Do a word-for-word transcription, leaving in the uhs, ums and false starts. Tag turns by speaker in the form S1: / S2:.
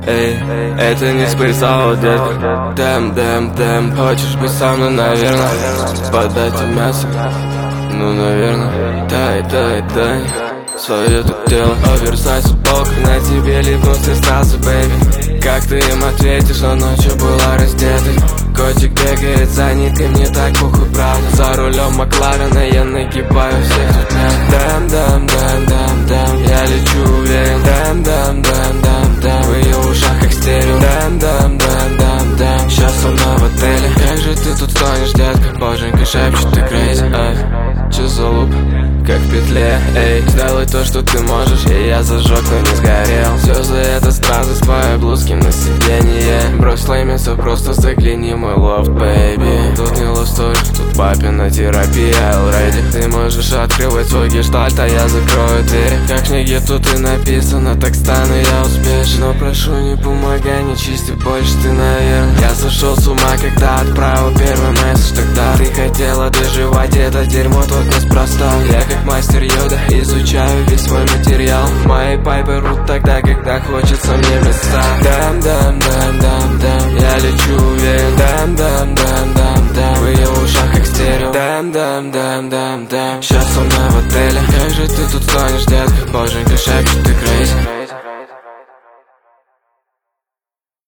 S1: Эй, это не спрессовал, детка. Дэм, дэм, дэм. Хочешь быть со мной, наверное? Подать тебе мясо? Ну, наверное. Дай, дай, дай свое тут тело. Оверсайз футболка, на тебе липнулся сразу, бэйби. Как ты им ответишь, но ночью была раздетой. Котик бегает за ниткой, мне так похуй, правда. За рулем Макларена я нагибаю всех тут рядом. Дэм, дэм, дэм, дэм, дэм. Я лечу уверен. Дэм, дэм, дэм, дэм, дэм. В ее ушах как стерео. Дэм, дэм, дэм, дэм, дэм. Сейчас со мной в отеле. Как же ты тут стонешь, детка? Боженька шепчет, ты крейзи, ай. Че за луп? Как в петле, эй. Сделай то, что ты можешь, и я зажег, но не сгорел. Все за это сразу с твоей блузки на сиденье. Брось леймиться, просто загляни мой лофт, бэйби. Тут не love story, тут папина терапия, already. Ты можешь открывать свой гештальт, а я закрою двери. Как в книге тут и написано, так стану я успешен. Но прошу, не помогай, не чисти больше ты, наверное. Я сошел с ума, когда отправил первый месседж тогда. Ты хотела доживать это дерьмо тут неспроста. Я как мастер Йода изучаю весь свой материал. Мои пайпы рут тогда, когда хочется мне места. Дэм, дэм, дэм, дэм, дэм. Я лечу уверен. Дэм, дэм, дэм, дэм, дэм. В ее ушах как стерео. Дэм, дэм, дэм, дэм, дэм. Сейчас со мной в отеле. Как же ты тут стонешь, детка? Боженька шепчет, ты крейзи.